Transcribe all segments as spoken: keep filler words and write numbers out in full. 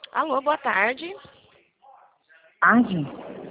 Alô, boa tarde. Tarde.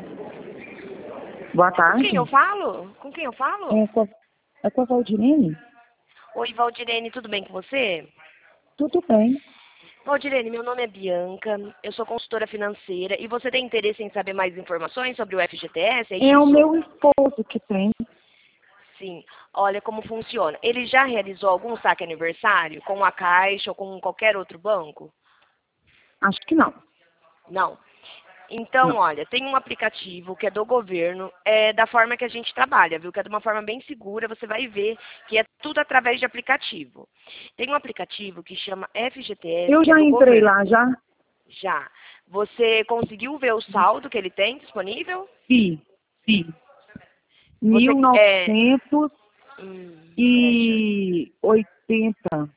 Boa Com tarde. quem eu falo? Com quem eu falo? É com, é com a Valdirene? Oi, Valdirene, tudo bem com você? Tudo bem. Valdirene, meu nome é Bianca, eu sou consultora financeira e você tem interesse em saber mais informações sobre o F G T S, é É o isso? meu esposo que tem. Sim. Olha como funciona. Ele já realizou algum saque aniversário com a Caixa ou com qualquer outro banco? Acho que não. Não. Então, Não. olha, tem um aplicativo que é do governo, é da forma que a gente trabalha, viu? Que é de uma forma bem segura, você vai ver que é tudo através de aplicativo. Tem um aplicativo que chama F G T S, Eu que é já do entrei governo. lá, já. Já. Você conseguiu ver o saldo que ele tem disponível? Sim, sim. Você Mil é. novecentos Hum, peraí, e oitenta.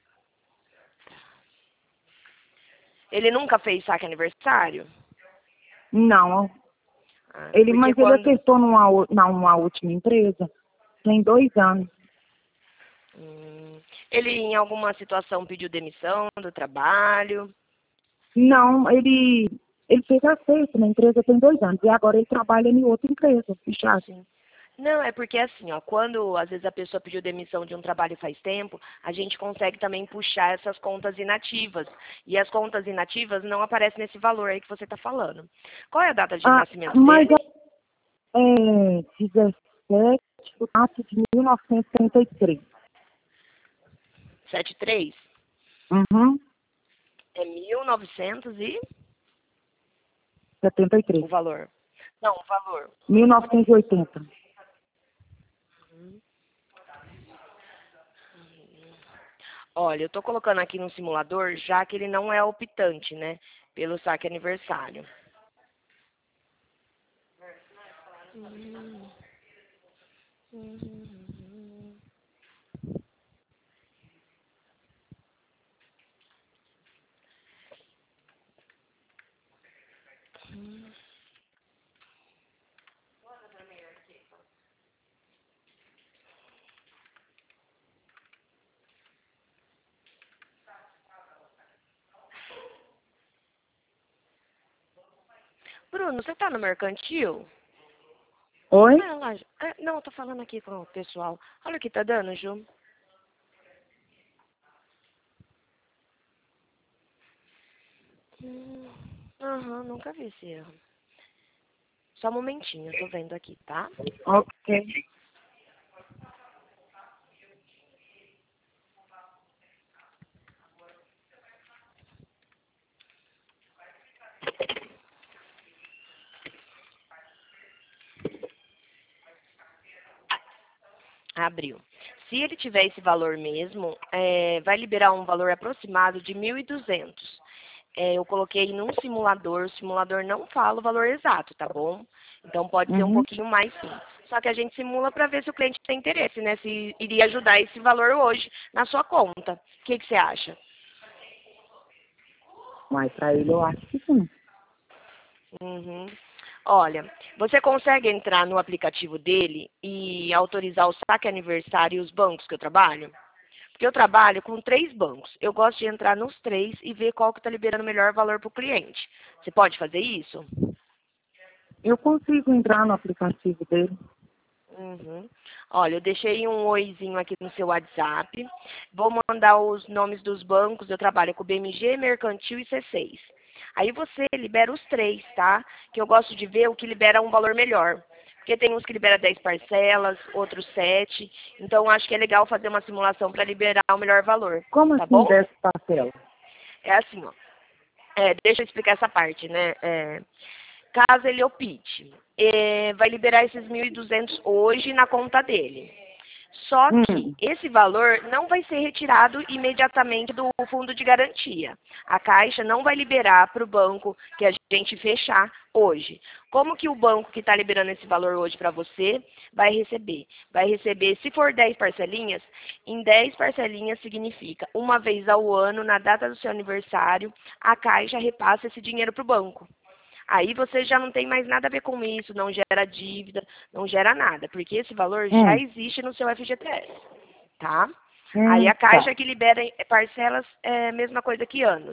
ele nunca fez saque aniversário? Não. Ah, Ele, porque mas ele quando. acertou numa, o- numa última empresa. Tem dois anos. Hum, ele em alguma situação pediu demissão do trabalho? Não, ele, ele fez acerto na empresa tem dois anos. E agora ele trabalha em outra empresa, fechado. Sim. Não, é porque assim, ó, quando às vezes a pessoa pediu demissão de um trabalho faz tempo, a gente consegue também puxar essas contas inativas. E as contas inativas não aparecem nesse valor aí que você está falando. Qual é a data de Ah, nascimento mas dele? é dezessete de março de mil novecentos e setenta e três. Setenta e três. Uhum, É mil novecentos e setenta e o três. valor. Não, o valor. mil novecentos e oitenta. Olha, eu estou colocando aqui no simulador, já que ele não é optante, né? Pelo saque aniversário. Bruno, você está no mercantil? Oi? Ah, lá. Ah, não, eu tô falando aqui com o pessoal. Olha o que tá dando, Ju. Hum, Aham, nunca vi esse erro. Só um momentinho, eu tô vendo aqui, tá? Ok. Abriu. Se ele tiver esse valor mesmo, é, vai liberar um valor aproximado de mil e duzentos. É, eu coloquei num simulador, o simulador não fala o valor exato, tá bom? Então pode ser um Uhum. pouquinho mais sim. Só que a gente simula para ver se o cliente tem interesse, né? Se iria ajudar esse valor hoje na sua conta. O que, que você acha? Mas para ele eu acho que sim. Uhum. Olha, você consegue entrar no aplicativo dele e autorizar o saque aniversário e os bancos que eu trabalho? Porque eu trabalho com três bancos. Eu gosto de entrar nos três e ver qual que está liberando o melhor valor para o cliente. Você pode fazer isso? Eu consigo entrar no aplicativo dele. Uhum. Olha, eu deixei um oizinho aqui no seu WhatsApp. Vou mandar os nomes dos bancos. Eu trabalho com B M G, Mercantil e C seis. Aí você libera os três, tá? Que eu gosto de ver o que libera um valor melhor. Porque tem uns que libera dez parcelas, outros sete. Então, acho que é legal fazer uma simulação para liberar o melhor valor, Como tá assim bom? dez parcelas? É assim, ó. É, deixa eu explicar essa parte, né? É, caso ele opte, é, vai liberar esses mil e duzentos hoje na conta dele. Só que Hum. esse valor não vai ser retirado imediatamente do fundo de garantia. A Caixa não vai liberar para o banco que a gente fechar hoje. Como que o banco que está liberando esse valor hoje para você vai receber? Vai receber, se for dez parcelinhas, em dez parcelinhas significa uma vez ao ano, na data do seu aniversário, a Caixa repassa esse dinheiro para o banco. Aí você já não tem mais nada a ver com isso, não gera dívida, não gera nada, porque esse valor já Hum. existe no seu F G T S, tá? Aí Hum, a tá. Caixa que libera parcelas é a mesma coisa que anos.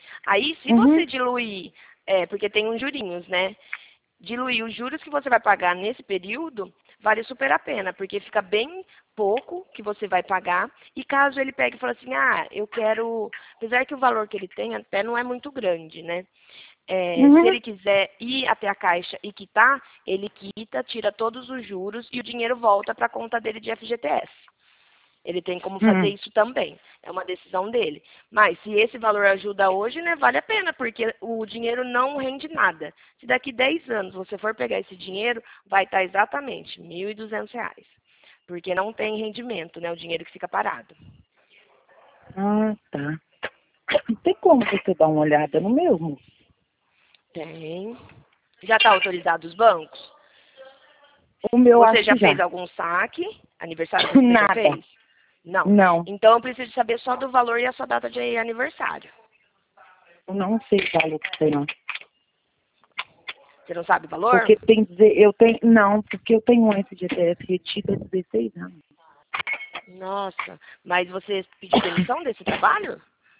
Aí, se Uhum. você diluir, é, porque tem uns jurinhos, né? Diluir os juros que você vai pagar nesse período, vale super a pena, porque fica bem pouco que você vai pagar. E caso ele pegue e fale assim, ah, eu quero... Apesar que o valor que ele tem até não é muito grande, né? É, se Uhum. ele quiser ir até a Caixa e quitar, ele quita, tira todos os juros e o dinheiro volta para a conta dele de F G T S. Ele tem como fazer Uhum. isso também. É uma decisão dele. Mas se esse valor ajuda hoje, né, vale a pena, porque o dinheiro não rende nada. Se daqui dez anos você for pegar esse dinheiro, vai estar exatamente mil e duzentos reais. Porque não tem rendimento, né, o dinheiro que fica parado. Ah, tá. Tem como você dar uma olhada no meu, moço? Tem. Já está autorizado os bancos? O meu Você acho já que já. fez algum saque? Aniversário você já Nada. fez? Não. Não. Então eu preciso saber só do valor e a sua data de aniversário. Eu não sei o valor que tem, não. Você não sabe o valor? Porque tem que dizer, eu tenho, não, porque eu tenho um F G T S retido há dezesseis anos. Nossa, mas você pediu demissão desse trabalho?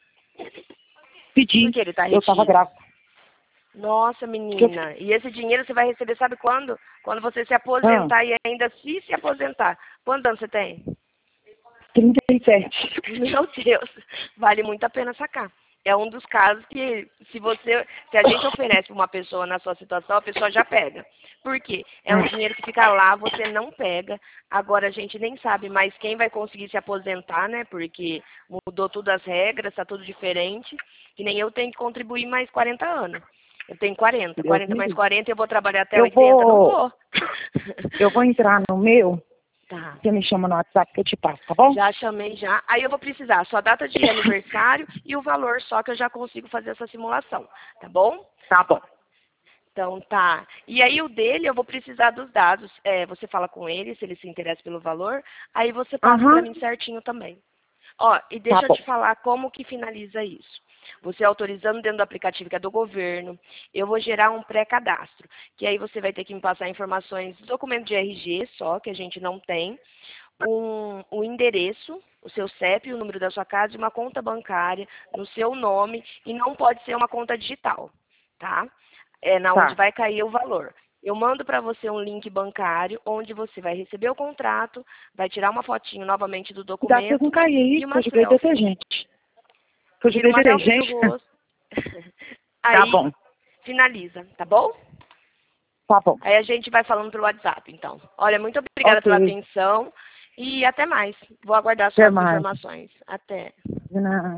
Por Pedi, que ele está eu tava retido? grávida. Nossa, Porque eu, menina. E esse dinheiro você vai receber, sabe quando? Quando você se ah, aposentar e ainda se se aposentar. Quantos anos você tem? trinta e sete. Meu Deus, vale muito a pena sacar. É um dos casos que, se você, se a gente oferece para uma pessoa na sua situação, a pessoa já pega. Por quê? É um dinheiro que fica lá, você não pega. Agora a gente nem sabe mais quem vai conseguir se aposentar, né? Porque mudou tudo as regras, está tudo diferente. Que nem eu tenho que contribuir mais quarenta anos. Eu tenho quarenta. Deus quarenta me mais livre. quarenta, eu vou trabalhar até Eu oitenta? Não vou, vou. eu vou entrar no meu, Tá. você me chama no WhatsApp que eu te passo, tá bom? Já chamei já. Aí eu vou precisar a sua data de aniversário e o valor só que eu já consigo fazer essa simulação, tá bom? Tá bom. Então tá. E aí o dele eu vou precisar dos dados. É, você fala com ele se ele se interessa pelo valor, aí você passa para Aham, mim certinho também. Ó, e tá deixa eu bom. te falar como que finaliza isso. Você autorizando dentro do aplicativo que é do governo, eu vou gerar um pré-cadastro, que aí você vai ter que me passar informações do documento de R G só, que a gente não tem, um, o endereço, o seu C E P, o número da sua casa e uma conta bancária no seu nome e não pode ser uma conta digital, tá? É na onde Tá. vai cair o valor. Eu mando para você um link bancário onde você vai receber o contrato, vai tirar uma fotinho novamente do Dá pra não documento cair aí, e que eu uma joguei selfie. detergente. Que eu Tira joguei uma selfie do detergente. rosto. Tá Aí bom, finaliza, tá bom? tá bom. Aí a gente vai falando pelo WhatsApp, então. Olha, muito obrigada pela Ok, atenção e até mais. Vou aguardar até suas mais. informações. Até. De nada.